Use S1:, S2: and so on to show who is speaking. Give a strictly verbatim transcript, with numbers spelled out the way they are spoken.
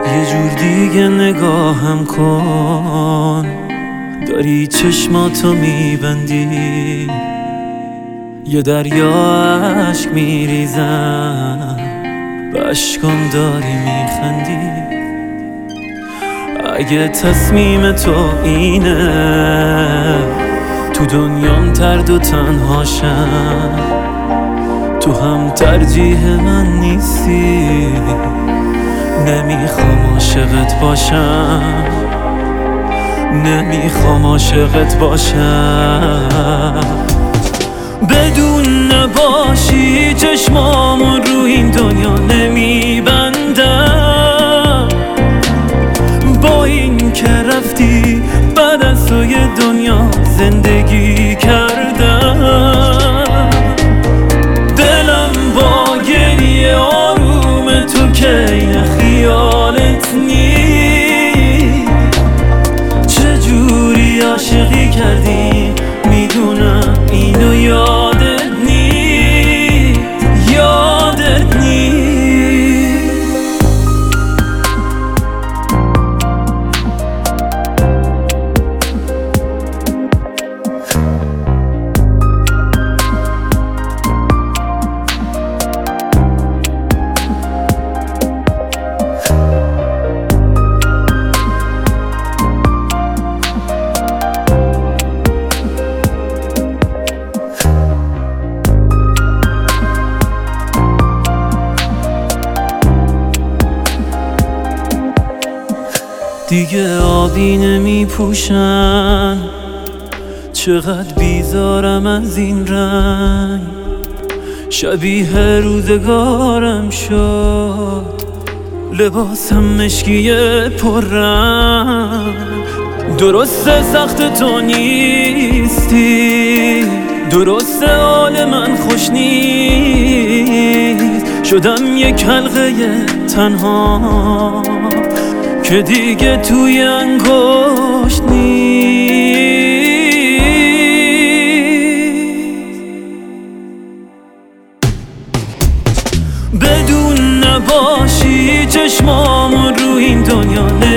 S1: یه جور دیگه نگاهم کن، داری چشماتو میبندی، یه دریا عشق میریزم، به عشقم داری میخندی. اگه تصمیم تو اینه تو دنیام ترد و تنهاشم، تو هم ترجیح من نیستی، نمیخوام عاشقت باشم، نمیخوام عاشقت باشم. بدون نباشی چشمامون رو این دنیا نمیبندم، با این که رفتی بعد از تو یه دنیا زندگی کردم. دلم با گریه آروم تو که این خیالت نیست، چجوری عاشقی کردی میدونم اینو یادت نیست، یادت نیست. دیگه آبی نمی پوشن، چقدر بیزارم از این رنگ، شبیه روزگارم شد، لباسم مشکیه پر رنگ. درسته سخت تو نیستی، درسته حال من خوش نیست، شدم یک حلقه تنها که دیگه توی انگشت نیست. بدون نباشی چشمامون رو این دنیا